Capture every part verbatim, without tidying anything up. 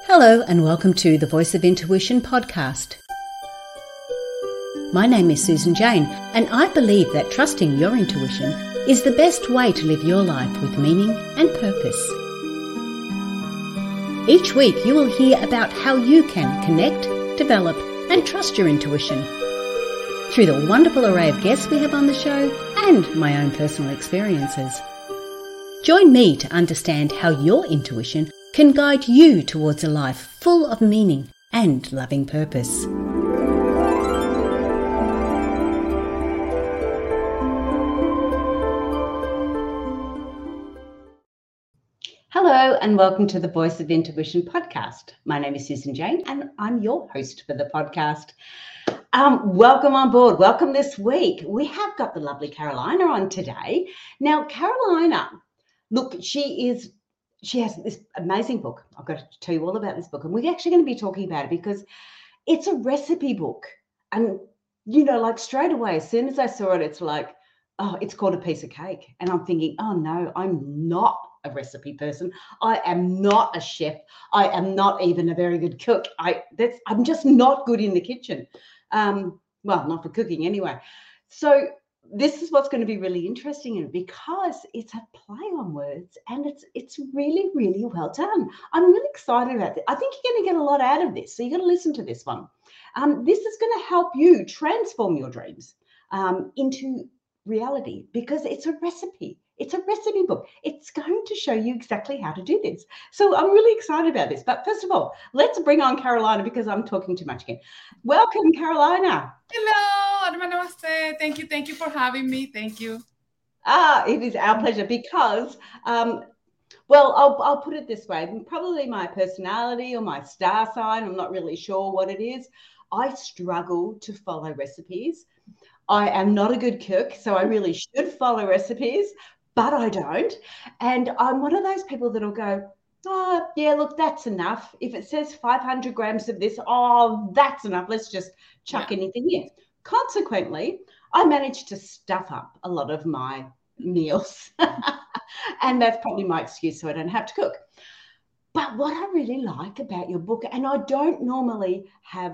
Hello and welcome to the Voice of Intuition podcast. My name is Susan Jane and I believe that trusting your intuition is the best way to live your life with meaning and purpose. Each week you will hear about how you can connect, develop and trust your intuition through the wonderful array of guests we have on the show and my own personal experiences. Join me to understand how your intuition can guide you towards a life full of meaning and loving purpose. Hello and welcome to the Voice of Intuition podcast. My name is Susan Jane and I'm your host for the podcast. Um, welcome on board. Welcome this week. We have got the lovely Carolina on today. Now, Carolina, look, she is She has this amazing book. I've got to tell you all about this book. And we're actually going to be talking about it because it's a recipe book. And, you know, like straight away, as soon as I saw it, it's like, oh, it's called A Piece of Cake. And I'm thinking, oh, no, I'm not a recipe person. I am not a chef. I am not even a very good cook. I that's I'm just not good in the kitchen. Um, well, not for cooking anyway. So this is what's going to be really interesting in it because it's a play on words and it's it's really, really well done. I'm really excited about it. I think you're going to get a lot out of this. So you're going to listen to this one. Um, this is going to help you transform your dreams um, into reality because it's a recipe. It's a recipe book. It's going to show you exactly how to do this. So I'm really excited about this. But first of all, let's bring on Carolina because I'm talking too much again. Welcome, Carolina. Hello, Namaste. Thank you. Thank you for having me. Thank you. Ah, it is our pleasure because, um, well, I'll, I'll put it this way. Probably my personality or my star sign, I'm not really sure what it is. I struggle to follow recipes. I am not a good cook, so I really should follow recipes, but I don't. And I'm one of those people that'll go, oh, yeah, look, that's enough. If it says five hundred grams of this, oh, that's enough. Let's just chuck yeah. anything in. Consequently, I managed to stuff up a lot of my meals. And that's probably my excuse so I don't have to cook. But what I really like about your book, and I don't normally have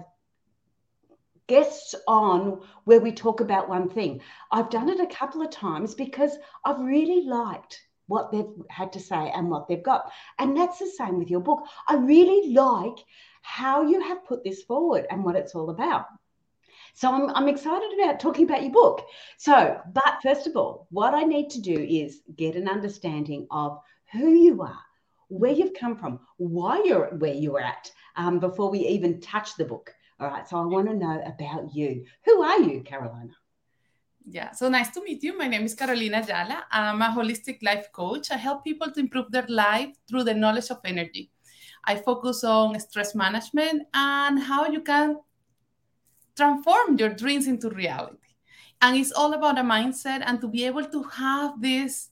guests on where we talk about one thing. I've done it a couple of times because I've really liked what they've had to say and what they've got. And that's the same with your book. I really like how you have put this forward and what it's all about. So I'm, I'm excited about talking about your book. So, but first of all, what I need to do is get an understanding of who you are, where you've come from, why you're where you're at, um, before we even touch the book. All right, so I want to know about you. Who are you, Carolina? Yeah, so nice to meet you. My name is Carolina Ayala. I'm a holistic life coach. I help people to improve their life through the knowledge of energy. I focus on stress management and how you can transform your dreams into reality. And it's all about a mindset and to be able to have these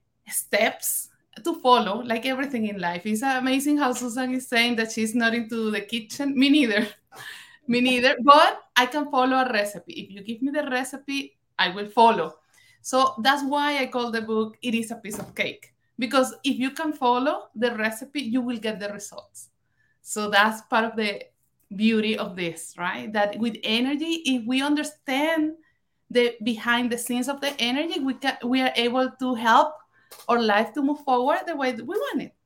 steps to follow, like everything in life. It's amazing how Susan is saying that she's not into the kitchen. Me neither. Me neither, but I can follow a recipe. If you give me the recipe, I will follow. So that's why I call the book, It is a Piece of Cake. Because if you can follow the recipe, you will get the results. So that's part of the beauty of this, right? That with energy, if we understand the behind the scenes of the energy, we can, we are able to help our life to move forward the way that we want it.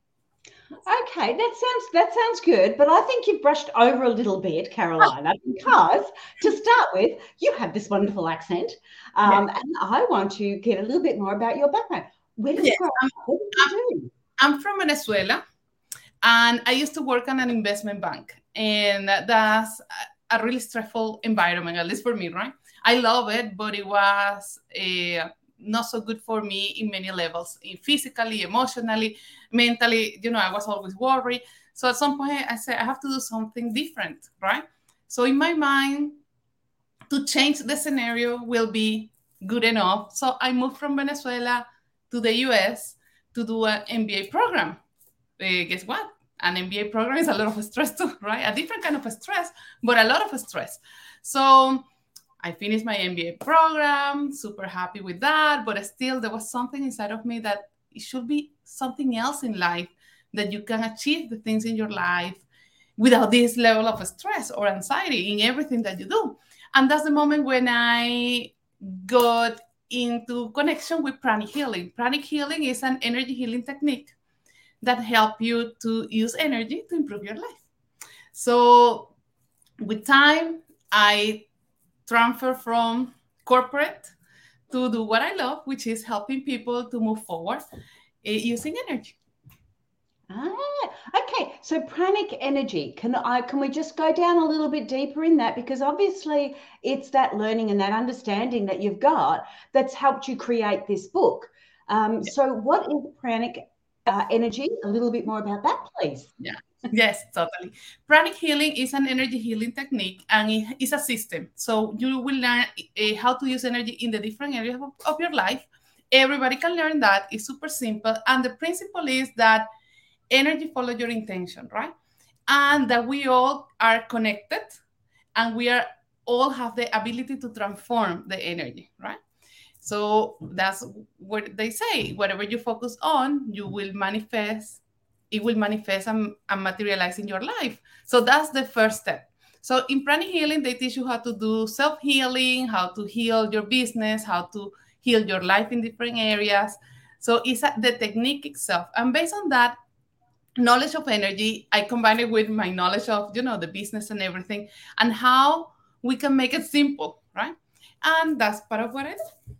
Okay, that sounds that sounds good, but I think you've brushed over a little bit, Carolina, because to start with, you have this wonderful accent, um, yeah. and I want to get a little bit more about your background. Where did yes, you grow up? What did you do? I'm from Venezuela, and I used to work on an investment bank, and that's a really stressful environment, at least for me, right? I love it, but it was a not so good for me in many levels, in physically, emotionally, mentally. You know, I was always worried. So at some point I said, I have to do something different, right? So in my mind, to change the scenario will be good enough. So I moved from Venezuela to the U S to do an M B A program. Uh, guess what? An M B A program is a lot of stress too, right? A different kind of stress, but a lot of stress. So I finished my M B A program, super happy with that, but still there was something inside of me that it should be something else in life, that you can achieve the things in your life without this level of stress or anxiety in everything that you do. And that's the moment when I got into connection with pranic healing. Pranic healing is an energy healing technique that help you to use energy to improve your life. So with time, I transfer from corporate to do what I love, which is helping people to move forward uh, using energy. Ah, okay. So pranic energy, can I can we just go down a little bit deeper in that? Because obviously it's that learning and that understanding that you've got that's helped you create this book. Um, yeah. So what is pranic uh, energy? A little bit more about that, please. Yeah. Yes, totally. Pranic healing is an energy healing technique, and it is a system. So you will learn uh, how to use energy in the different areas of, of your life. Everybody can learn that. It's super simple. And the principle is that energy follows your intention, right? And that we all are connected, and we are all have the ability to transform the energy, right? So that's what they say. Whatever you focus on, you will manifest. It will manifest and, and materialize in your life. So that's the first step. So in pranic healing, they teach you how to do self-healing, how to heal your business, how to heal your life in different areas. So it's a, the technique itself. And based on that knowledge of energy, I combine it with my knowledge of, you know, the business and everything, and how we can make it simple, right? And that's part of what I do.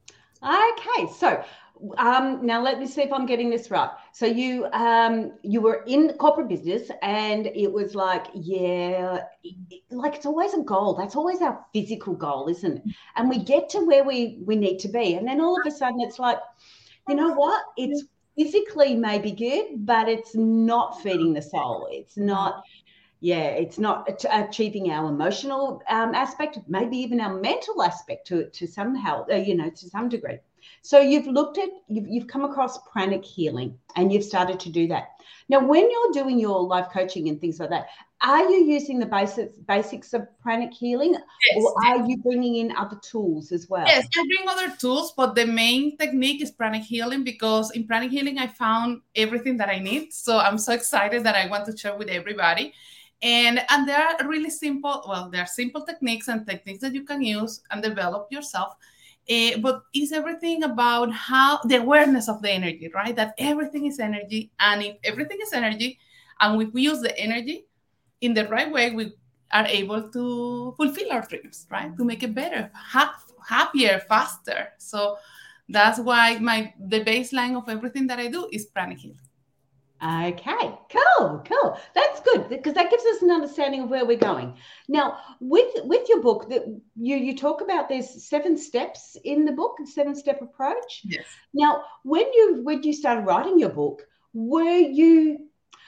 Okay, so um, now let me see if I'm getting this right. So you um, you were in corporate business, and it was like, yeah, like it's always a goal. That's always our physical goal, isn't it? And we get to where we we need to be, and then all of a sudden it's like, you know what? It's physically maybe good, but it's not feeding the soul. It's not. Yeah, it's not achieving our emotional um, aspect, maybe even our mental aspect to to somehow, uh, you know, to some degree. So you've looked at, you've, you've come across pranic healing, and you've started to do that. Now, when you're doing your life coaching and things like that, are you using the basics basics of pranic healing, yes, or are you bringing in other tools as well? Yes, I bring other tools, but the main technique is pranic healing, because in pranic healing, I found everything that I need. So I'm so excited that I want to share with everybody. And, and there are really simple, well, there are simple techniques and techniques that you can use and develop yourself. Uh, but it's everything about how the awareness of the energy, right? That everything is energy. And if everything is energy, and if we use the energy in the right way, we are able to fulfill our dreams, right? To make it better, ha- happier, faster. So that's why my the baseline of everything that I do is pranic healing. Okay, cool, cool. That's good, because that gives us an understanding of where we're going. Now, with with your book, that you you talk about there's seven steps in the book, a seven-step approach. Yes. Now, when you when you started writing your book, were you?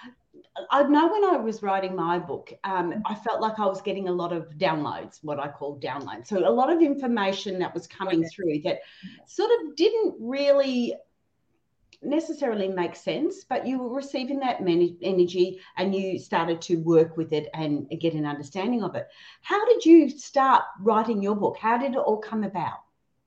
I know when I was writing my book, um, I felt like I was getting a lot of downloads, what I call downloads. So a lot of information that was coming okay. through that sort of didn't really necessarily make sense, but you were receiving that energy and you started to work with it and get an understanding of it. How did you start writing your book? How did it all come about?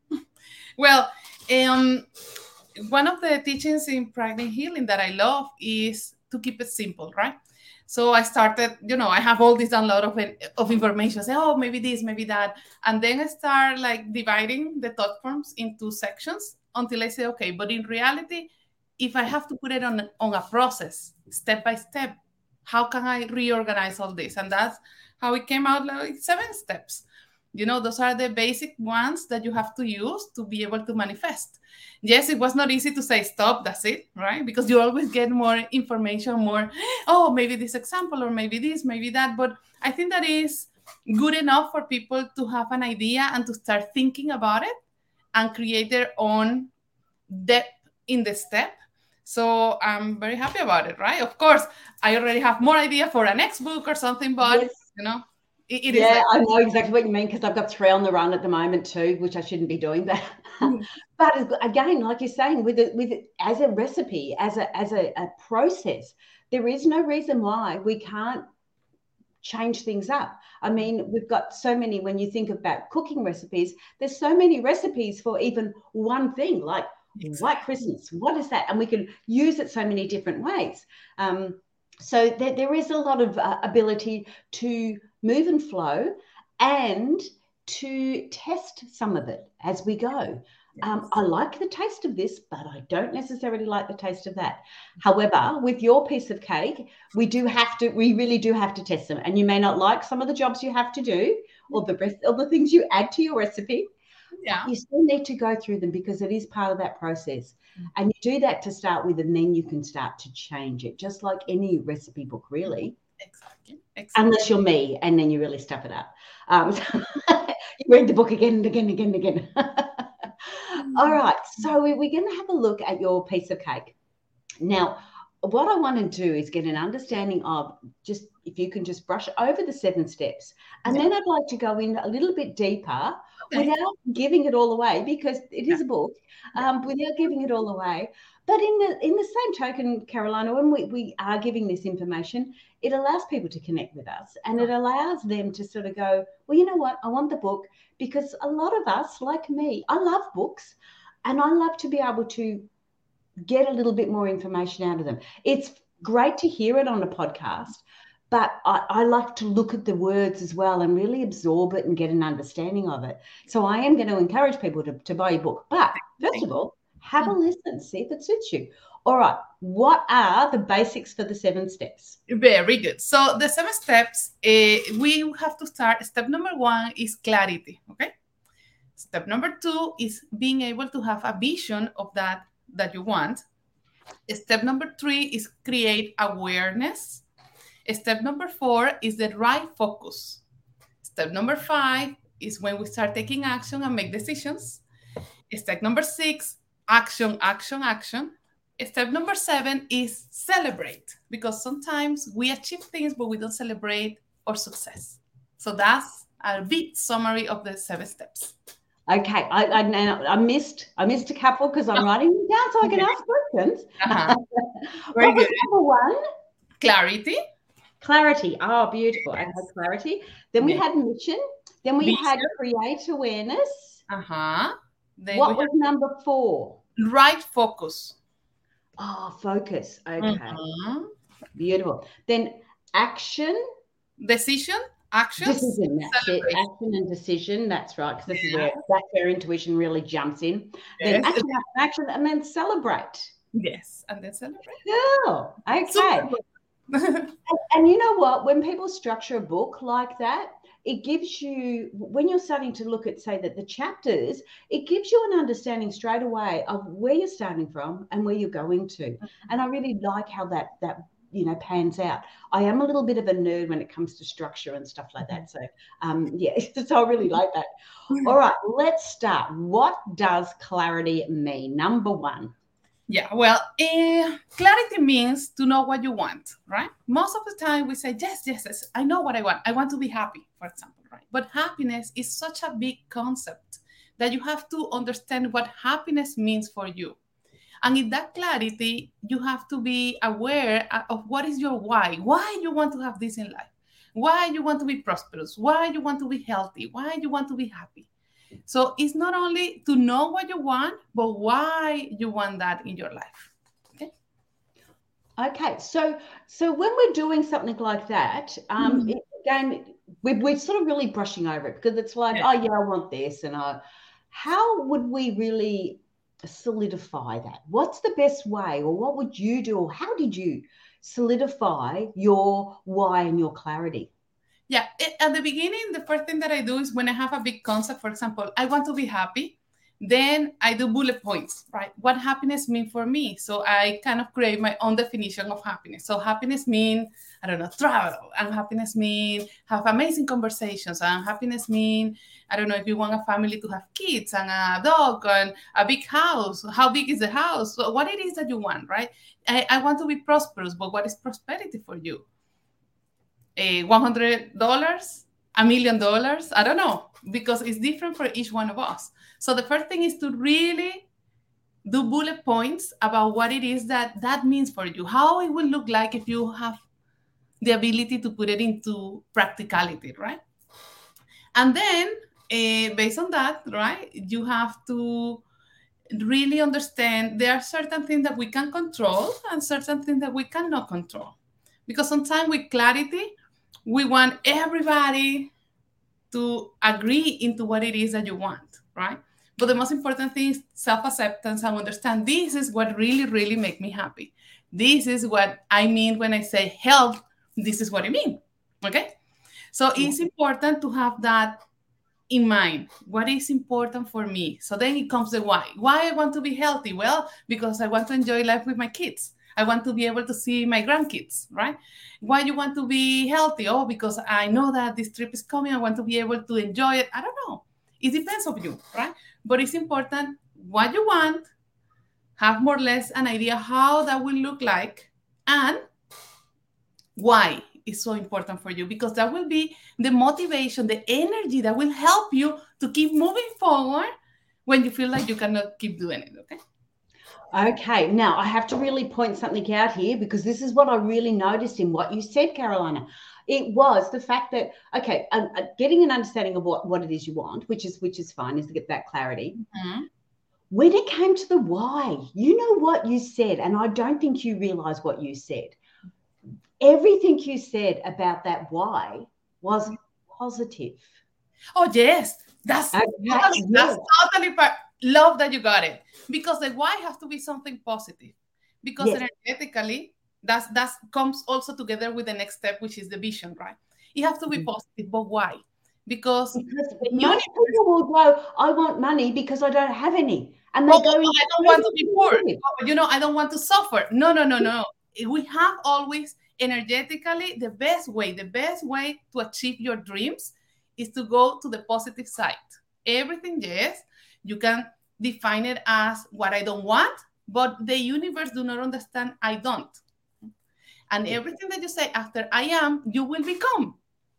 Well, um, one of the teachings in pranic healing that I love is to keep it simple, right? So I started, you know, I have all this download of, of information. Say, oh, maybe this, maybe that. And then I start like dividing the thought forms into sections until I say, okay, but in reality, if I have to put it on, on a process, step by step, how can I reorganize all this? And that's how it came out, like seven steps. You know, those are the basic ones that you have to use to be able to manifest. Yes, it was not easy to say, stop, that's it, right? Because you always get more information, more, oh, maybe this example, or maybe this, maybe that. But I think that is good enough for people to have an idea and to start thinking about it and create their own depth in the step. So I'm very happy about it, right? Of course, I already have more idea for a next book or something, but, yes. you know, it, it yeah, is. I know exactly what you mean, because I've got three on the run at the moment too, which I shouldn't be doing. But, mm. but again, like you're saying, with it, with it, as a recipe, as a as a, a process, there is no reason why we can't change things up. I mean, we've got so many, when you think about cooking recipes, there's so many recipes for even one thing, like exactly. White Christmas, what is that? And we can use it so many different ways. Um, So there, there is a lot of uh, ability to move and flow and to test some of it as we go. Um, I like the taste of this, but I don't necessarily like the taste of that. However, with your piece of cake, we do have to, we really do have to test them. And you may not like some of the jobs you have to do or the rest or the things you add to your recipe. Yeah. You still need to go through them because it is part of that process. Mm-hmm. And you do that to start with, and then you can start to change it, just like any recipe book, really. Exactly. exactly. Unless you're me, and then you really stuff it up. Um, so you read the book again and again and again and again. Mm-hmm. All right. So we're going to have a look at your piece of cake. Now, what I want to do is get an understanding of just if you can just brush over the seven steps. And yeah. then I'd like to go in a little bit deeper okay. without giving it all away, because it is yeah. a book, um, without giving it all away. But in the in the same token, Carolina, when we, we are giving this information, it allows people to connect with us, and it allows them to sort of go, well, you know what, I want the book, because a lot of us, like me, I love books, and I love to be able to get a little bit more information out of them. It's great to hear it on a podcast, but I, I like to look at the words as well and really absorb it and get an understanding of it. So I am going to encourage people to, to buy your book. But first of all, have a listen, see if it suits you. All right, what are the basics for the seven steps? Very good. So the seven steps, uh, we have to start. Step number one is clarity, okay? Step number two is being able to have a vision of that that you want. Step number three is create awareness. Step number four is the right focus. Step number five is when we start taking action and make decisions. Step number six, action, action, action. Step number seven is celebrate, because sometimes we achieve things, but we don't celebrate our success. So that's a big summary of the seven steps. Okay, I, I I missed I missed a couple because I'm writing them down so I can ask questions. Uh-huh. What was number one? Clarity. Clarity. Oh, beautiful. Yes. Okay, clarity. Then we yes. had mission. Then we Vision. had create awareness. Uh-huh. Then what was number four? Right focus. Oh, focus. Okay. Mm-hmm. Beautiful. Then action. Decision. Action, decision, that's it. Action and decision, that's right, because this yeah. is where that's where intuition really jumps in. Yes. Then action, action, action, and then celebrate. Yes, and then celebrate. Cool. Okay. and, and you know what? When people structure a book like that, it gives you, when you're starting to look at, say, that the chapters, it gives you an understanding straight away of where you're starting from and where you're going to. Mm-hmm. And I really like how that that. you know, pans out. I am a little bit of a nerd when it comes to structure and stuff like that. So, um, yeah, so I really like that. All right, let's start. What does clarity mean? Number one. Yeah, well, uh, clarity means to know what you want, right? Most of the time we say, yes, yes, yes, I know what I want. I want to be happy, for example, right? But happiness is such a big concept that you have to understand what happiness means for you. And in that clarity, you have to be aware of what is your why, why you want to have this in life, why you want to be prosperous, why you want to be healthy, why you want to be happy. So it's not only to know what you want, but why you want that in your life. Okay. Okay. So, so when we're doing something like that, um, mm-hmm. it, again, we, we're sort of really brushing over it because it's like, yeah. oh yeah, I want this, and I. How would we really solidify that? What's the best way, or what would you do, or how did you solidify your why and your clarity? Yeah, it, at the beginning, the first thing that I do is when I have a big concept, for example, I want to be happy, then I do bullet points, right? What happiness mean for me? So I kind of create my own definition of happiness. So happiness mean, I don't know, travel, and happiness mean have amazing conversations, and happiness mean, I don't know, if you want a family to have kids and a dog and a big house, how big is the house? So what it is that you want, right? I, I want to be prosperous, but what is prosperity for you? A one hundred dollars, a million dollars? I don't know, because it's different for each one of us. So the first thing is to really do bullet points about what it is that that means for you, how it will look like if you have the ability to put it into practicality, right? And then uh, based on that, right, you have to really understand there are certain things that we can control and certain things that we cannot control. Because sometimes with clarity, we want everybody to agree into what it is that you want, right? But the most important thing is self-acceptance and understand this is what really, really makes me happy. This is what I mean when I say health. This is what I mean, okay? So it's important to have that in mind. What is important for me? So then it comes the why. Why I want to be healthy? Well, because I want to enjoy life with my kids. I want to be able to see my grandkids, right? Why you want to be healthy? Oh, because I know that this trip is coming. I want to be able to enjoy it. I don't know. It depends on you, right? But it's important what you want, have more or less an idea how that will look like, and why is so important for you, because that will be the motivation, the energy that will help you to keep moving forward when you feel like you cannot keep doing it, okay? Okay, now I have to really point something out here, because this is what I really noticed in what you said, Carolina. It was the fact that, okay, uh, uh, getting an understanding of what, what it is you want, which is which is fine, is to get that clarity. Mm-hmm. When it came to the why, you know what you said, and I don't think you realize what you said. Everything you said about that why was positive. Oh, yes. That's okay. totally, yes. That's totally part. Love that you got it. Because the why has to be something positive. Because yes. energetically, that's that comes also together with the next step, which is the vision, right? It has to be positive, but why? Because, because most people will go, I want money because I don't have any. And they oh, go, I don't want to be poor. Oh, you know, I don't want to suffer. No, no, no, no. We have always energetically the best way, the best way to achieve your dreams is to go to the positive side. Everything, yes, you can define it as what I don't want, but the universe do not understand I don't. And everything that you say after I am, you will become.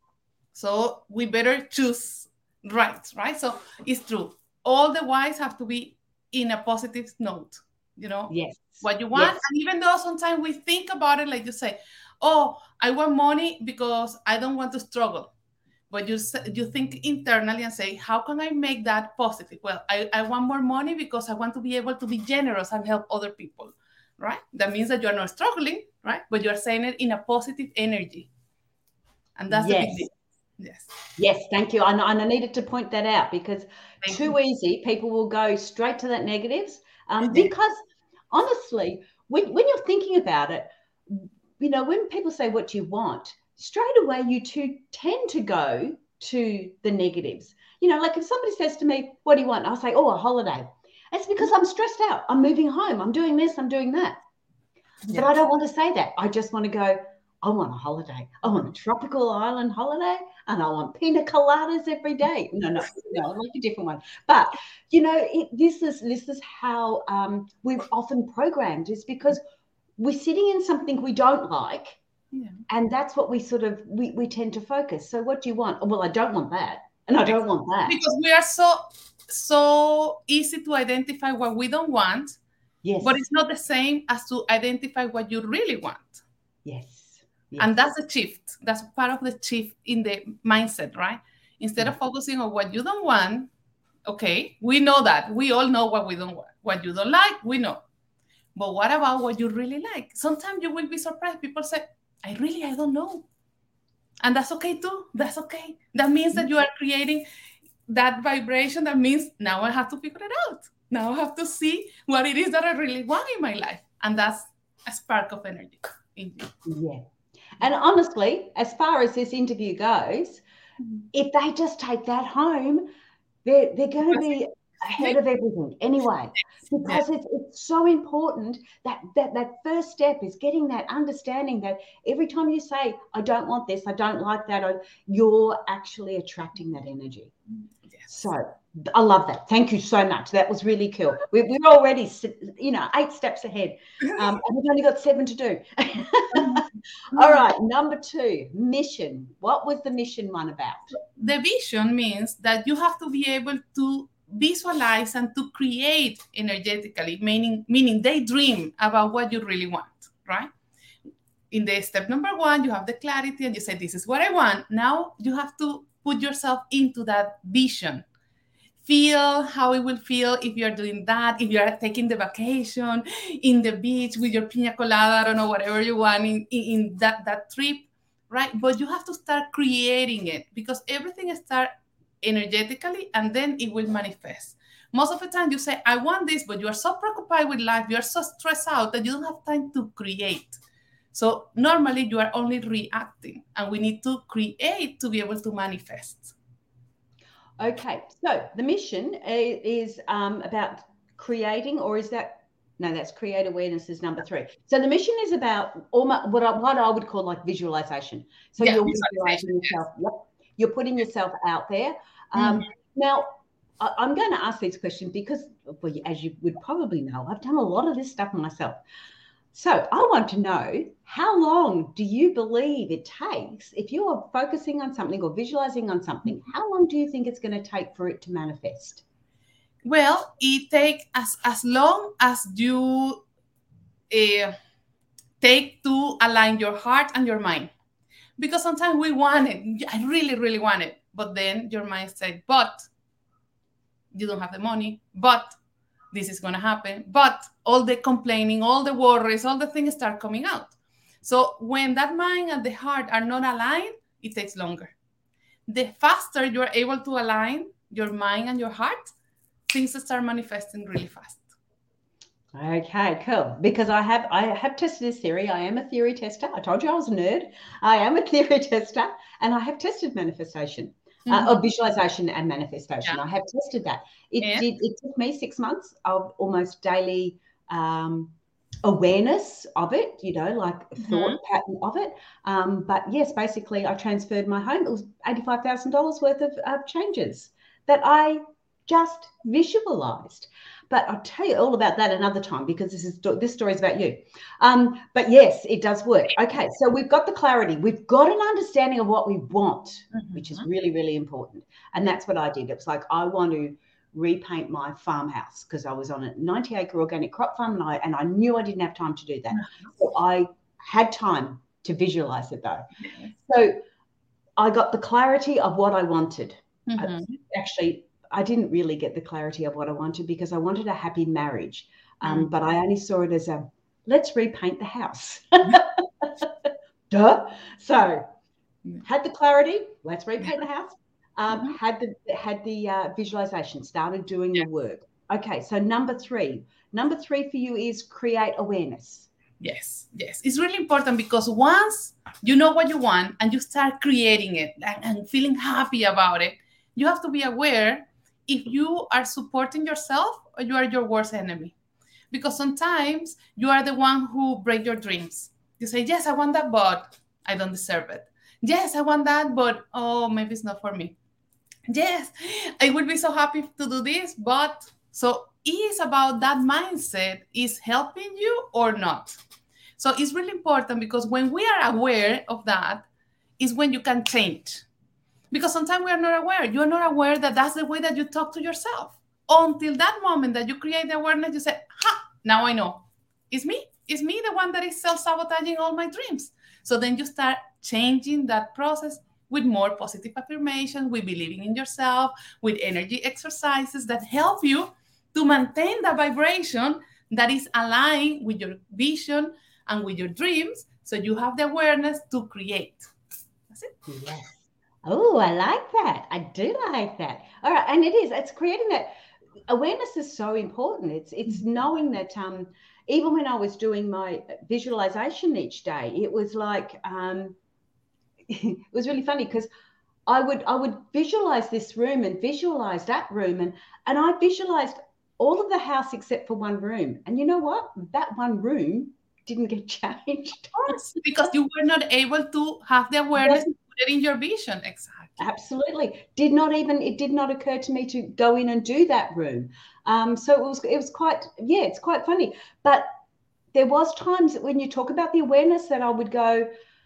So we better choose right, right? So it's true. All the whys have to be in a positive note, you know, yes. what you want. Yes. And even though sometimes we think about it, like you say, oh, I want money because I don't want to struggle. But you you think internally and say, how can I make that positive? Well, I, I want more money because I want to be able to be generous and help other people, right? That means that you're not struggling, right? But you're saying it in a positive energy. And that's yes. the big deal. Yes. Yes, thank you. And, and I needed to point that out, because thank too you. Easy, people will go straight to that negatives. Um, because honestly, when, when you're thinking about it, you know, when people say what you want, straight away you two tend to go to the negatives. You know, like if somebody says to me, what do you want? I'll say, oh, a holiday. It's because I'm stressed out. I'm moving home. I'm doing this. I'm doing that. Yeah. But I don't want to say that. I just want to go, I want a holiday. I want a tropical island holiday, and I want pina coladas every day. No, no, no, I like a different one. But, you know, it, this is this is how um, we're often programmed, is because we're sitting in something we don't like, yeah. and that's what we sort of, we, we tend to focus. So what do you want? Oh, well, I don't want that, and I don't want that. Because we are so, so easy to identify what we don't want, yes. but it's not the same as to identify what you really want. Yes. Yes. And that's the shift. That's part of the shift in the mindset, right? Instead yeah. of focusing on what you don't want, okay, we know that. We all know what we don't want. What you don't like, we know. But what about what you really like? Sometimes you will be surprised. People say, I really, I don't know. And that's okay too. That's okay. That means that you are creating that vibration. That means now I have to figure it out. Now I have to see what it is that I really want in my life. And that's a spark of energy in you. Yeah. And honestly, as far as this interview goes, mm-hmm. if they just take that home, they're, they're going to be ahead of everything anyway, because yeah. it's, it's so important that, that that first step is getting that understanding that every time you say, I don't want this, I don't like that, I, you're actually attracting that energy. Yes. So I love that. Thank you so much. That was really cool. We're, we're already, you know, eight steps ahead, um, and we've only got seven to do. All right, number two, mission. What was the mission one about? The vision means that you have to be able to visualize and to create energetically, meaning, meaning daydream about what you really want, right? In the step number one, you have the clarity and you say, this is what I want. Now you have to put yourself into that vision. feel how it will feel if you're doing that, if you're taking the vacation in the beach with your pina colada, I don't know, whatever you want in, in, in that, that trip, right? But you have to start creating it, because everything starts energetically and then it will manifest. Most of the time you say, I want this, but you are so preoccupied with life, you are so stressed out that you don't have time to create. So normally you are only reacting, and we need to create to be able to manifest. Okay, so the mission is um, about creating, or is that, no, that's create awareness is number three. So the mission is about almost what I, what I would call like visualization. So yeah, you're visualizing yourself, yep, you're putting yourself out there. Um, mm. Now, I, I'm going to ask these questions because, well, as you would probably know, I've done a lot of this stuff myself. So I want to know, how long do you believe it takes, if you are focusing on something or visualizing on something, how long do you think it's going to take for it to manifest? Well, it takes as, as long as you uh, take to align your heart and your mind. Because sometimes we want it, I really, really want it, but then your mind says, but you don't have the money, but this is going to happen, but all the complaining, all the worries, all the things start coming out. So when that mind and the heart are not aligned, it takes longer. The faster you are able to align your mind and your heart, things start manifesting really fast. Okay, cool. Because I have I have tested this theory. I am a theory tester. I told you I was a nerd. I am a theory tester, and I have tested manifestation. Mm-hmm. Uh, or visualization and manifestation. Yeah. I have tested that. It yeah. did. It took me six months of almost daily um, awareness of it, you know, like mm-hmm. thought pattern of it. Um, but yes, basically, I transferred my home. It was eighty-five thousand dollars worth of uh, changes that I just visualized. But I'll tell you all about that another time, because this is this story is about you. Um, but yes, it does work. Okay, so we've got the clarity. We've got an understanding of what we want, mm-hmm. which is really, really important. And that's what I did. It was like, I want to repaint my farmhouse, because I was on a ninety acre organic crop farm, and I, and I knew I didn't have time to do that. Mm-hmm. So I had time to visualize it, though. Mm-hmm. So I got the clarity of what I wanted. Mm-hmm. I, actually, I didn't really get the clarity of what I wanted, because I wanted a happy marriage. Um, mm. But I only saw it as a, let's repaint the house. Duh. So had the clarity, let's repaint the house. Um, mm-hmm. Had the had the uh, visualization, started doing yeah. the work. Okay, so number three. Number three for you is create awareness. Yes, yes. It's really important, because once you know what you want and you start creating it and, and feeling happy about it, you have to be aware if you are supporting yourself or you are your worst enemy. Because sometimes you are the one who break your dreams. You say, yes, I want that, but I don't deserve it. Yes, I want that, but oh, maybe it's not for me. Yes, I would be so happy to do this, but so it's about that mindset is helping you or not. So it's really important, because when we are aware of that is when you can change. Because sometimes we are not aware. You are not aware that that's the way that you talk to yourself. Until that moment that you create the awareness, you say, ha, now I know. It's me. It's me, the one that is self-sabotaging all my dreams. So then you start changing that process with more positive affirmation, with believing in yourself, with energy exercises that help you to maintain the vibration that is aligned with your vision and with your dreams. So you have the awareness to create. That's it. Yes. Oh, I like that. I do like that. All right. And it is, it's creating that awareness is so important. It's, it's knowing that um, even when I was doing my visualization each day, it was like, um, it was really funny, because I would, I would visualize this room and visualize that room. And, and I visualized all of the house except for one room. And you know what? That one room didn't get changed. Yes, because you were not able to have the awareness to put it in your vision. Exactly. Absolutely. Did not even, it did not occur to me to go in and do that room. Um, so it was, it was quite, yeah, it's quite funny. But there was times when you talk about the awareness that I would go,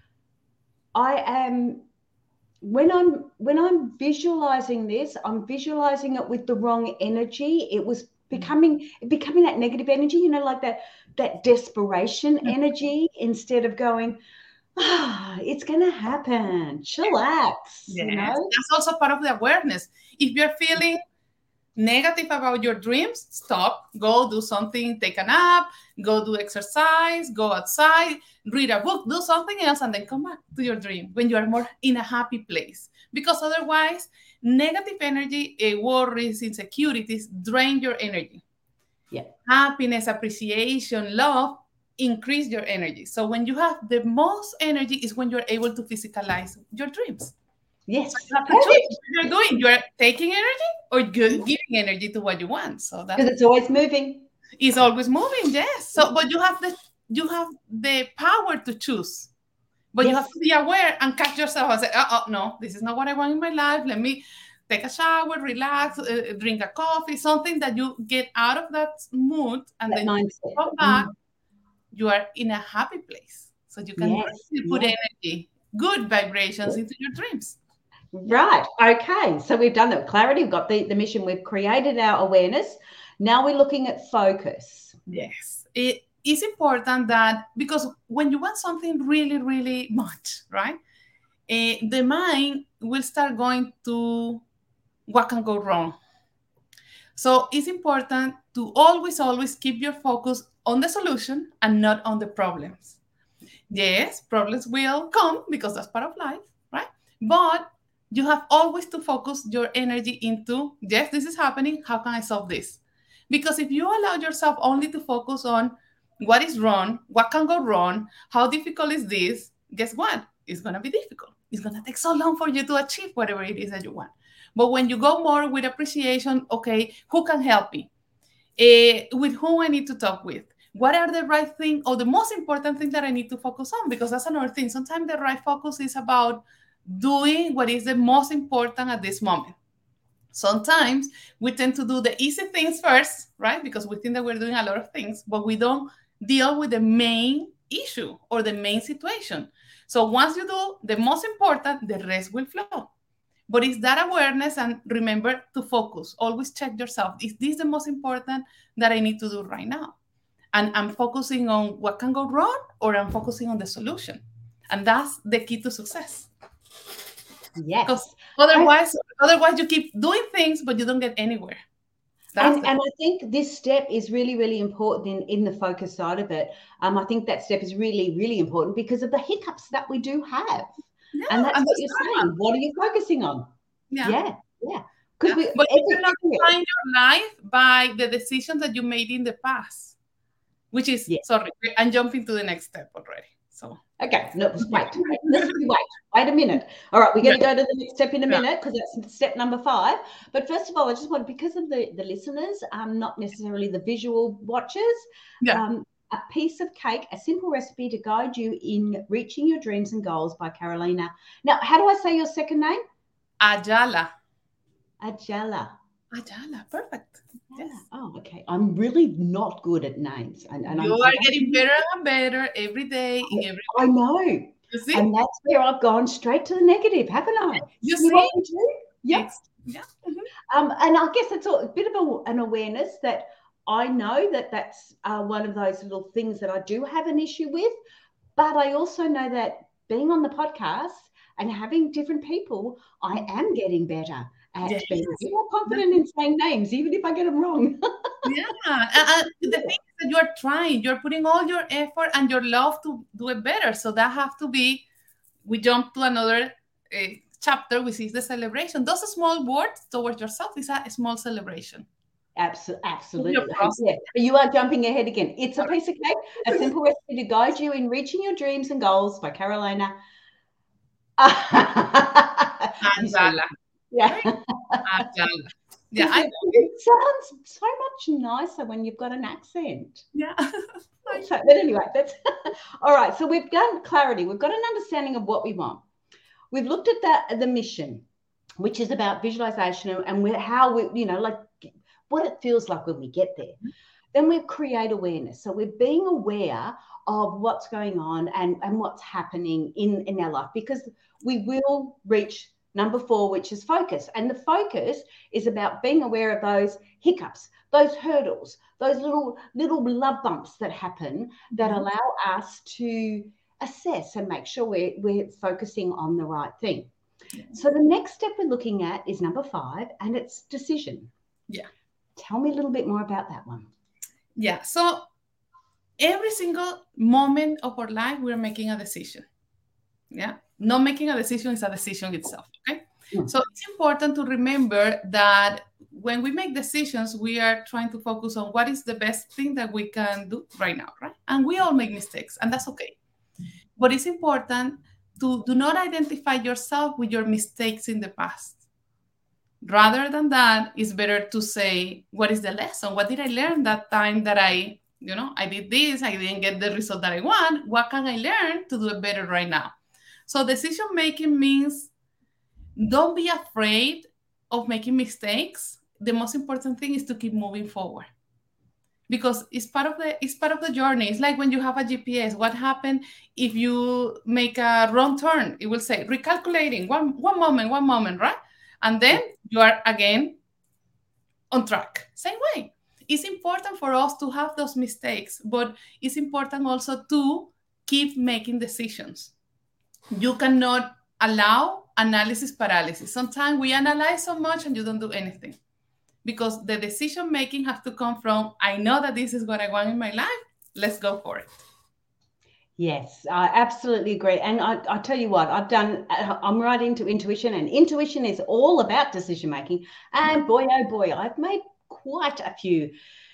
I am, when I'm, when I'm visualizing this, I'm visualizing it with the wrong energy. It was becoming, becoming that negative energy, you know, like that, that desperation energy, instead of going, ah, oh, it's going to happen. Chillax. Yes. You know? That's also part of the awareness. If you're feeling Negative about your dreams, stop, go do something, take a nap, go do exercise, go outside, read a book, do something else, and then come back to your dream when you are more in a happy place. Because otherwise, negative energy, uh, worries, insecurities drain your energy. Yeah. Happiness, appreciation, love increase your energy. So when you have the most energy is when you're able to physicalize your dreams. Yes. So you have to choose what you're doing. You're taking energy or giving energy to what you want. So that's because it's always moving. It's always moving, yes. So but you have the you have the power to choose. But yes. You have to be aware and catch yourself and say, oh, oh, no, this is not what I want in my life. Let me take a shower, relax, uh, drink a coffee, something that you get out of that mood and that then mindset. You come back, mm. you are in a happy place. So you can yes. really put yes. energy, good vibrations yes. into your dreams. Right. Okay. So we've done that. Clarity. We've got the, the mission. We've created our awareness. Now we're looking at focus. Yes. It is important that because when you want something really, really much, right? Uh, the mind will start going to what can go wrong. So it's important to always, always keep your focus on the solution and not on the problems. Yes, problems will come because that's part of life, right? But you have always to focus your energy into, yes, this is happening. How can I solve this? Because if you allow yourself only to focus on what is wrong, what can go wrong, how difficult is this, guess what? It's going to be difficult. It's going to take so long for you to achieve whatever it is that you want. But when you go more with appreciation, okay, who can help me? Uh, with whom I need to talk with? What are the right thing or the most important thing that I need to focus on? Because that's another thing. Sometimes the right focus is about doing what is the most important at this moment. Sometimes we tend to do the easy things first, right? Because we think that we're doing a lot of things, but we don't deal with the main issue or the main situation. So once you do the most important, the rest will flow. But it's that awareness, and remember to focus. Always check yourself. Is this the most important that I need to do right now? And I'm focusing on what can go wrong, or I'm focusing on the solution. And that's the key to success. Yes. Because otherwise, I, otherwise you keep doing things, but you don't get anywhere. And, and I think this step is really, really important in, in the focus side of it. Um, I think that step is really, really important because of the hiccups that we do have. Yeah, and that's and what you're saying. Right. What are you focusing on? Yeah. Yeah. Yeah. Because yeah. we But you cannot define your life by the decisions that you made in the past, which is, yeah. sorry, I'm jumping to the next step already. So okay, no, wait, wait, let's wait, wait a minute. All right, we're going to yeah. go to the next step in a minute because that's step number five. But first of all, I just want, because of the, the listeners, um, not necessarily the visual watchers, yeah. um, A Piece of Cake, a simple recipe to guide you in reaching your dreams and goals by Carolina. Now, how do I say your second name? Ajala. Ajala. Ajala, perfect. Yes. Oh, okay. I'm really not good at names. And, and you I'm are getting better and better every day. I, every I know. You see? And that's where I've gone straight to the negative, haven't I? You see? see? What we do? Yep. Yeah. Mm-hmm. Um, and I guess it's a bit of a, an awareness that I know that that's uh, one of those little things that I do have an issue with. But I also know that being on the podcast and having different people, I am getting better at yes. being more confident in saying names, even if I get them wrong. yeah. Uh, the thing is that you're trying, you're putting all your effort and your love to do it better. So that has to be, we jump to another uh, chapter, which is the celebration. Those small words towards yourself is a small celebration. Absolutely. Absolutely. Yeah. You are jumping ahead again. It's a Piece of Cake, a simple recipe to guide you in reaching your dreams and goals by Carolina. Ajala. Yeah. Ajala. Yeah, I it, it sounds so much nicer when you've got an accent. Yeah. so, but anyway, that's all right. So we've done clarity. We've got an understanding of what we want. We've looked at that the mission, which is about visualization and we, how we, you know, like what it feels like when we get there. Then we create awareness. So we're being aware of what's going on and, and what's happening in, in our life, because we will reach number four, which is focus. And the focus is about being aware of those hiccups, those hurdles, those little, little love bumps that happen that mm-hmm. allow us to assess and make sure we're, we're focusing on the right thing. Yeah. So the next step we're looking at is number five, and it's decision. Yeah. Tell me a little bit more about that one. Yeah. So every single moment of our life, we're making a decision. Yeah. Not making a decision is a decision itself. Okay. Mm. So it's important to remember that when we make decisions, we are trying to focus on what is the best thing that we can do right now, right? And we all make mistakes, and that's okay. But it's important to do not identify yourself with your mistakes in the past. Rather than that, it's better to say, what is the lesson? What did I learn that time that I, you know, I did this, I didn't get the result that I want. What can I learn to do it better right now? So decision making means don't be afraid of making mistakes. The most important thing is to keep moving forward, because it's part of the it's part of the journey. It's like when you have a G P S. What happened if you make a wrong turn? It will say recalculating one one moment, one moment, right? And then you are again on track. Same way. It's important for us to have those mistakes, but it's important also to keep making decisions. You cannot allow analysis paralysis. Sometimes we analyze so much and you don't do anything, because the decision making has to come from, I know that this is what I want in my life. Let's go for it. Yes, I absolutely agree. And I, I tell you what, I've done, I'm right into intuition, and intuition is all about decision making. And boy, oh boy, I've made quite a few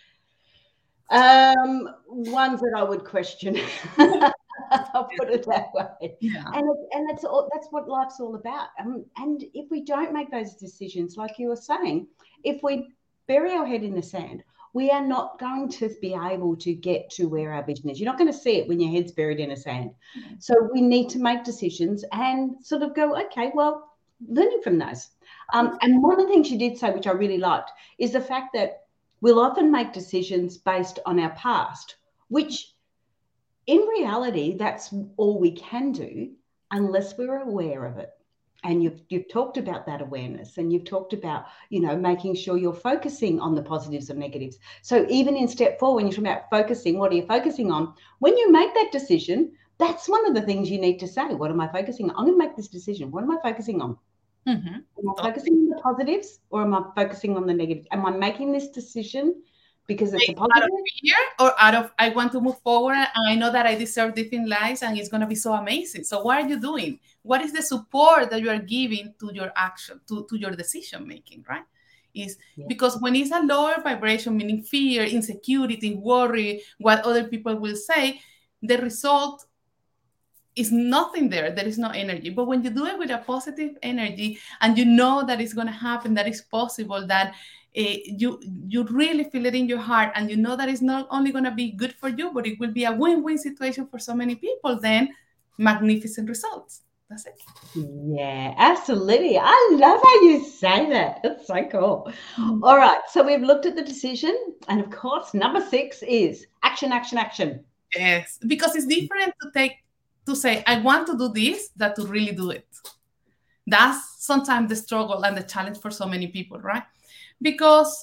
um, ones that I would question. I'll put it that way. Yeah. And it, and that's all, that's what life's all about. Um, and if we don't make those decisions, like you were saying, if we bury our head in the sand, we are not going to be able to get to where our vision is. You're not going to see it when your head's buried in the sand. Mm-hmm. So we need to make decisions and sort of go, okay, well, learning from those. Um, and one of the things you did say, which I really liked, is the fact that we'll often make decisions based on our past, which in reality, that's all we can do unless we're aware of it. And you've, you've talked about that awareness, and you've talked about, you know, making sure you're focusing on the positives and negatives. So even in step four, when you're talking about focusing, what are you focusing on? When you make that decision, that's one of the things you need to say. What am I focusing on? I'm going to make this decision. What am I focusing on? Mm-hmm. Am I focusing on the positives, or am I focusing on the negatives? Am I making this decision because it's a positive? Out of fear, or out of, I want to move forward and I know that I deserve different lives and it's going to be so amazing. So what are you doing? What is the support that you are giving to your action, to, to your decision making, right? Is yeah. Because when it's a lower vibration, meaning fear, insecurity, worry, what other people will say, the result is nothing there. There is no energy. But when you do it with a positive energy and you know that it's going to happen, that it's possible, that uh, you you really feel it in your heart, and you know that it's not only going to be good for you, but it will be a win-win situation for so many people, then magnificent results. That's it. Yeah, absolutely. I love how you say that. It's so cool. Mm-hmm. All right. So we've looked at the decision. And of course, number six is action, action, action. Yes, because it's different to take to say, I want to do this, than to really do it. That's sometimes the struggle and the challenge for so many people, right? Because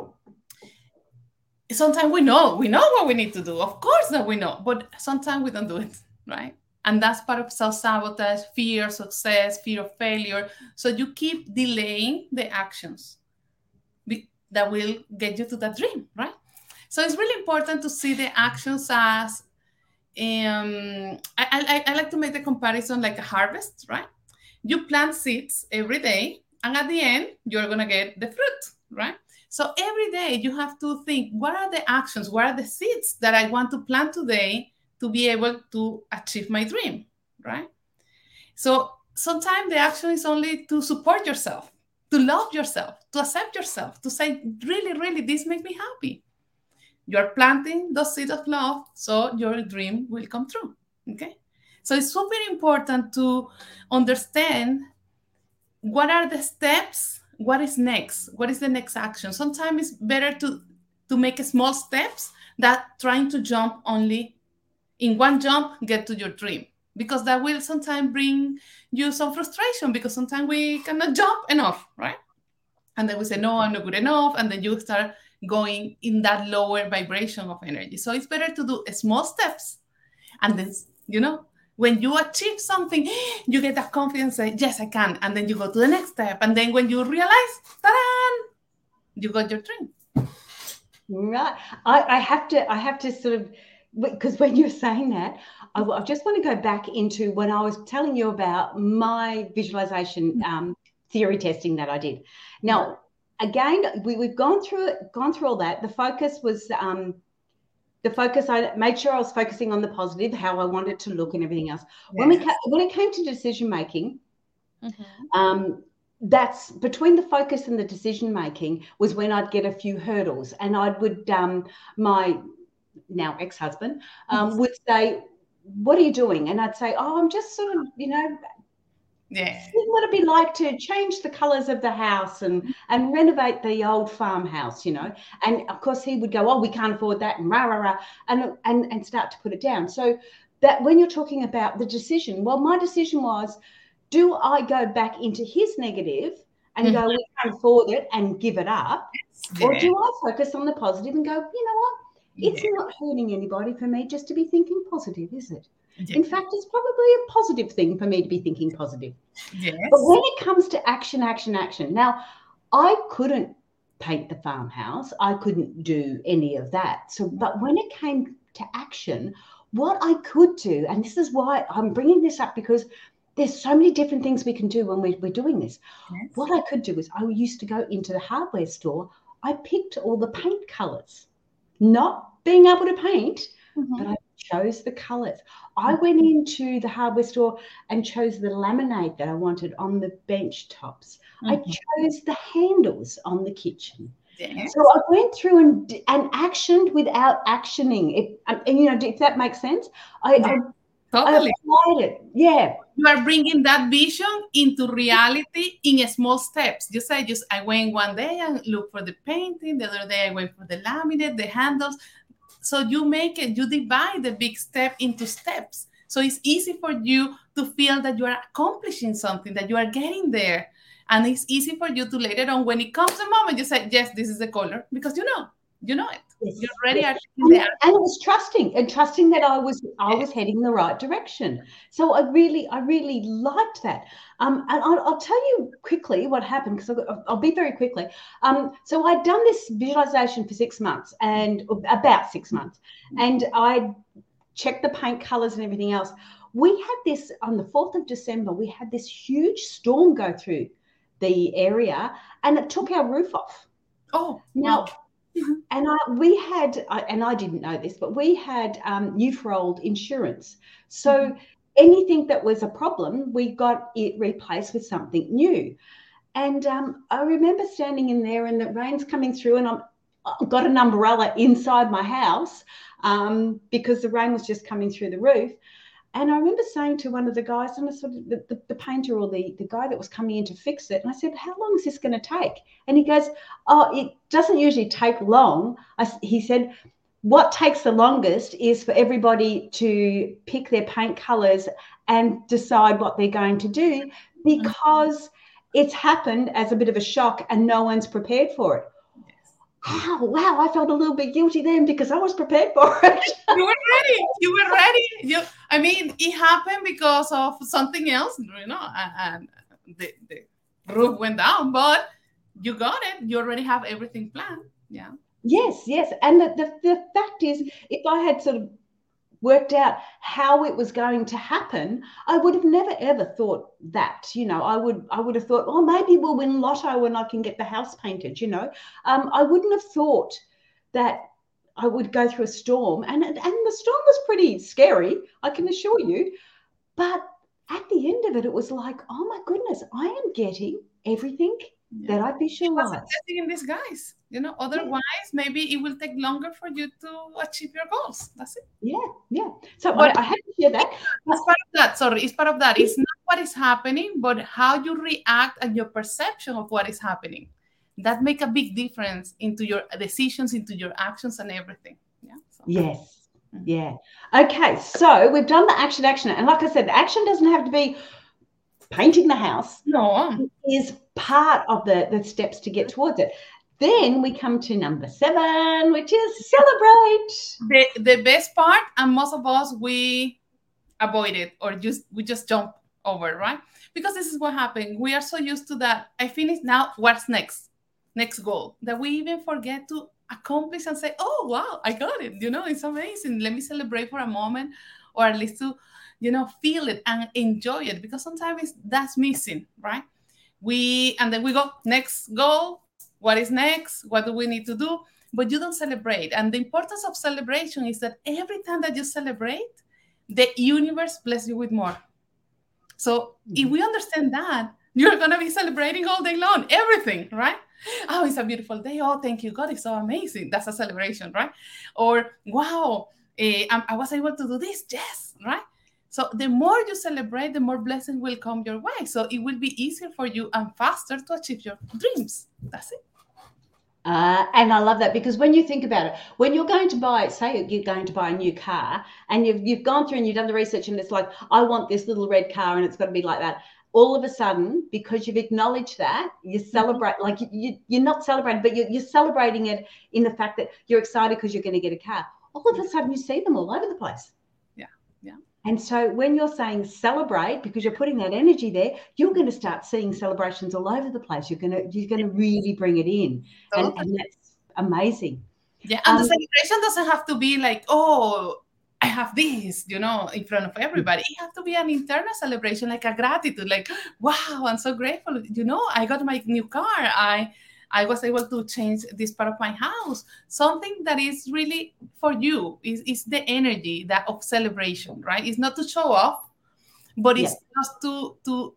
sometimes we know, we know what we need to do. Of course that we know, but sometimes we don't do it, right? And that's part of self-sabotage, fear of success, fear of failure. So you keep delaying the actions that will get you to that dream, right? So it's really important to see the actions as, um, I, I, I like to make the comparison like a harvest, right? You plant seeds every day, and at the end, you're going to get the fruit, right? So every day you have to think, what are the actions, what are the seeds that I want to plant today to be able to achieve my dream, right? So sometimes the action is only to support yourself, to love yourself, to accept yourself, to say, really, really, this makes me happy. You're planting those seeds of love, so your dream will come true, okay? So it's super important to understand what are the steps, what is next, what is the next action. Sometimes it's better to, to make small steps than trying to jump only in one jump, get to your dream, because that will sometimes bring you some frustration, because sometimes we cannot jump enough, right? And then we say, no, I'm not good enough. And then you start going in that lower vibration of energy. So it's better to do small steps. And then, you know, when you achieve something, you get that confidence, say, yes, I can. And then you go to the next step. And then when you realize, ta-da, you got your dream. Right. I, I have to, I have to sort of, because when you're saying that, I, I just want to go back into when I was telling you about my visualization um, theory testing that I did. Now, again, we, we've gone through it, gone through all that. The focus was, um, the focus, I made sure I was focusing on the positive, how I wanted it to look and everything else. Yes. When we ca- when it came to decision making, mm-hmm. um, that's between the focus and the decision making was when I'd get a few hurdles, and I would um, my now ex-husband um, mm-hmm. would say, "What are you doing?" And I'd say, "Oh, I'm just sort of, you know, yeah, seeing what it'd be like to change the colours of the house and and renovate the old farmhouse, you know." And of course, he would go, "Oh, we can't afford that," and rah rah rah, and and and start to put it down. So that when you're talking about the decision, well, my decision was, do I go back into his negative and mm-hmm. go, we can't afford it and give it up? Yeah. Or do I focus on the positive and go, you know what? It's yeah. not hurting anybody for me just to be thinking positive, is it? Yeah. In fact, it's probably a positive thing for me to be thinking positive. Yes. But when it comes to action, action, action, now I couldn't paint the farmhouse. I couldn't do any of that. So, but when it came to action, what I could do, and this is why I'm bringing this up, because there's so many different things we can do when we, we're doing this. Yes. What I could do is I used to go into the hardware store. I picked all the paint colors, not being able to paint, mm-hmm. but I chose the colors. I went into the hardware store and chose the laminate that I wanted on the bench tops. Mm-hmm. I chose the handles on the kitchen. Yes. So I went through and and actioned without actioning. It, and you know, if that makes sense, I. Yeah. I Totally. I applied it. Yeah. You are bringing that vision into reality in small steps. You say, just I went one day and look for the painting. The other day I went for the laminate, the handles. So you make it, you divide the big step into steps. So it's easy for you to feel that you are accomplishing something, that you are getting there. And it's easy for you to later on, when it comes the moment, you say, yes, this is the color, because you know. You know it. Yes. You're already yes. and, there. And it was trusting and trusting that I was I was heading the right direction. So I really I really liked that. Um, and I'll, I'll tell you quickly what happened, because I'll, I'll be very quickly. Um, so I'd done this visualization for six months and about six months, and I checked the paint colors and everything else. We had this on the fourth of December. We had this huge storm go through the area, and it took our roof off. Oh, now. Wow. And I, we had, and I didn't know this, but we had um, Newfold insurance. So mm-hmm. anything that was a problem, we got it replaced with something new. And um, I remember standing in there and the rain's coming through, and I'm, I've got an umbrella inside my house um, because the rain was just coming through the roof. And I remember saying to one of the guys, and I sort of the, the, the painter or the, the guy that was coming in to fix it, and I said, how long is this going to take? And he goes, oh, it doesn't usually take long. I, he said, what takes the longest is for everybody to pick their paint colours and decide what they're going to do, because it's happened as a bit of a shock and no one's prepared for it. Wow, wow, I felt a little bit guilty then because I was prepared for it. You were ready. You were ready. You, I mean, it happened because of something else, you know, and the, the roof went down, but you got it. You already have everything planned. Yeah. Yes, yes. And the, the, the fact is, if I had sort of worked out how it was going to happen, I would have never ever thought that. You know, I would I would have thought, oh, maybe we'll win lotto and I can get the house painted. You know, um, I wouldn't have thought that I would go through a storm, and and the storm was pretty scary, I can assure you. But at the end of it, it was like, oh my goodness, I am getting everything yeah. that I visualized. It was a blessing in disguise. You know, otherwise, yeah. maybe it will take longer for you to achieve your goals. That's it. Yeah, yeah. So but I, I had to share that. It's part of that. Sorry, it's part of that. It's not what is happening, but how you react and your perception of what is happening. That make a big difference into your decisions, into your actions, and everything. Yeah. So. Yes. Mm-hmm. Yeah. Okay. So we've done the action, action, and like I said, the action doesn't have to be painting the house. No, it is part of the the steps to get towards it. Then we come to number seven, which is celebrate. The the best part, and most of us, we avoid it or just we just jump over, right? Because this is what happened. We are so used to that. I finished, now what's next? next goal, that we even forget to accomplish and say, oh, wow, I got it. You know, it's amazing. Let me celebrate for a moment, or at least to, you know, feel it and enjoy it, because sometimes that's missing, right? We, and then we go, next goal, what is next? What do we need to do? But you don't celebrate. And the importance of celebration is that every time that you celebrate, the universe bless you with more. So if we understand that, you're going to be celebrating all day long, everything, right? Oh, it's a beautiful day. Oh, thank you, God, it's so amazing. That's a celebration, right? Or, wow, eh, I, I was able to do this. Yes, right? So the more you celebrate, the more blessings will come your way. So it will be easier for you and faster to achieve your dreams. That's it. Uh, and I love that, because when you think about it, when you're going to buy, say you're going to buy a new car, and you've you've gone through and you've done the research, and it's like, I want this little red car and it's got to be like that. All of a sudden, because you've acknowledged that, you celebrate, mm-hmm. like you, you, you're not celebrating, but you're, you're celebrating it in the fact that you're excited because you're going to get a car. All of a sudden, you see them all over the place. Yeah, yeah. And so when you're saying celebrate, because you're putting that energy there, you're going to start seeing celebrations all over the place. You're going to you're going to really bring it in, and, and that's amazing. Yeah, and um, the celebration doesn't have to be like, oh, I have this, you know, in front of everybody. It has to be an internal celebration, like a gratitude, like, wow, I'm so grateful. You know, I got my new car. I I was able to change this part of my house. Something that is really for you is, is the energy that of celebration, right? It's not to show off, but it's yeah. just to, to,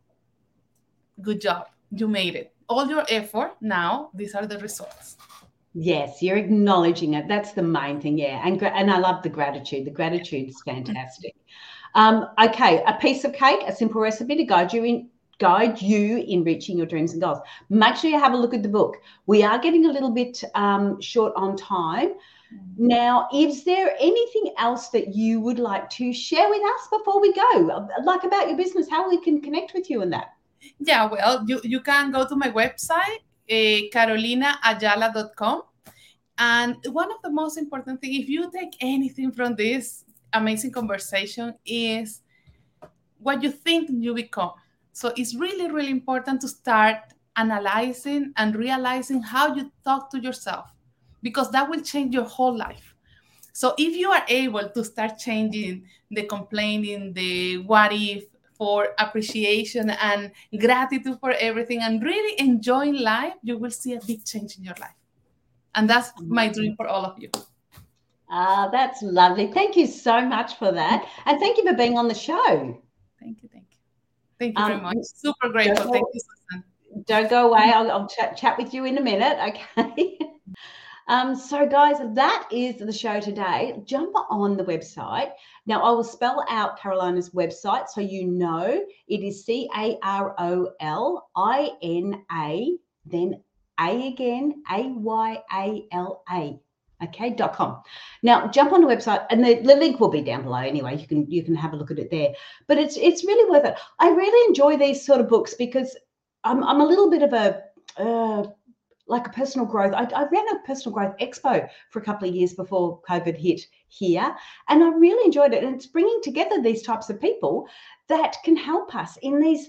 good job. You made it. All your effort, now these are the results. Yes, you're acknowledging it. That's the main thing, yeah. And and I love the gratitude. The gratitude is fantastic. Um, okay, a piece of cake, a simple recipe to guide you in guide you in reaching your dreams and goals. Make sure you have a look at the book. We are getting a little bit um, short on time. Now, is there anything else that you would like to share with us before we go, like about your business, how we can connect with you and that? Yeah, well, you, you can go to my website, uh, carolina ayala dot com. And one of the most important things, if you take anything from this amazing conversation, is what you think you become. So it's really, really important to start analyzing and realizing how you talk to yourself, because that will change your whole life. So if you are able to start changing the complaining, the what if, for appreciation and gratitude for everything, and really enjoying life, you will see a big change in your life. And that's my dream for all of you. Ah, uh, that's lovely. Thank you so much for that. And thank you for being on the show. Thank you, thank you. Thank you um, very much. Super grateful. Go, thank you, Susan. Don't go away. I'll, I'll chat, chat with you in a minute, okay? um, so, guys, that is the show today. Jump on the website. Now, I will spell out Carolina's website so you know. It is C A R O L I N A, then A again, A Y A L A. Okay, dot com. Now jump on the website, and the, the link will be down below anyway. You can you can have a look at it there. But it's it's really worth it. I really enjoy these sort of books because I'm I'm a little bit of a uh, like a personal growth. I, I ran a personal growth expo for a couple of years before COVID hit here, and I really enjoyed it. And it's bringing together these types of people that can help us in these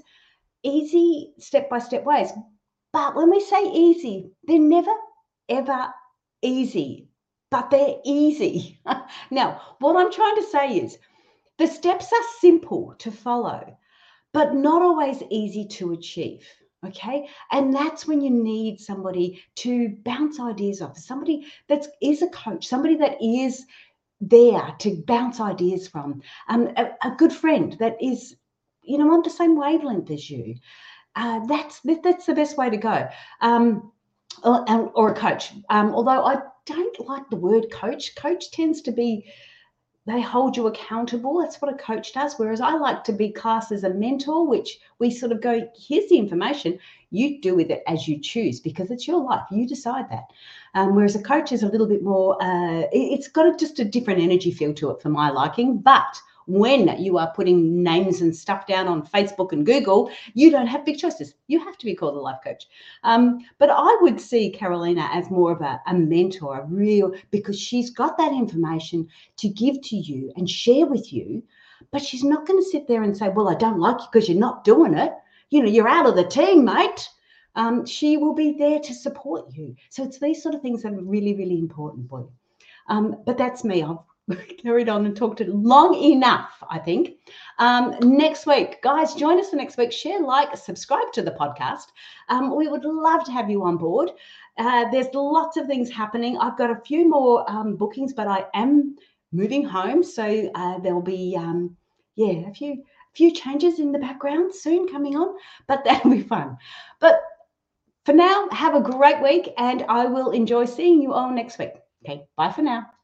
easy step by step ways. But when we say easy, they're never ever easy. But they're easy. Now, what I'm trying to say is the steps are simple to follow, but not always easy to achieve, okay? And that's when you need somebody to bounce ideas off, somebody that is a coach, somebody that is there to bounce ideas from, um, a, a good friend that is, you know, on the same wavelength as you. Uh, that's, that's the best way to go. Um, or, or a coach, um, although I don't like the word coach. Coach tends to be, they hold you accountable. That's what a coach does. Whereas I like to be classed as a mentor, which we sort of go, here's the information, you do with it as you choose, because it's your life. You decide that. Um, whereas a coach is a little bit more, uh, it, it's got a, just a different energy feel to it for my liking. But when you are putting names and stuff down on Facebook and Google, you don't have big choices. You have to be called a life coach. Um, but I would see Carolina as more of a, a mentor, a real, because she's got that information to give to you and share with you, but she's not going to sit there and say, well, I don't like you because you're not doing it. You know, you're out of the team, mate. Um, she will be there to support you. So it's these sort of things that are really, really important for you. Um, but that's me. I've carried on and talked it long enough, I think. Um, next week, guys, join us for next week. Share, like, subscribe to the podcast. Um, we would love to have you on board. Uh, there's lots of things happening. I've got a few more um, bookings, but I am moving home. So uh, there'll be, um, yeah, a few, few changes in the background soon coming on, but that'll be fun. But for now, have a great week, and I will enjoy seeing you all next week. Okay, bye for now.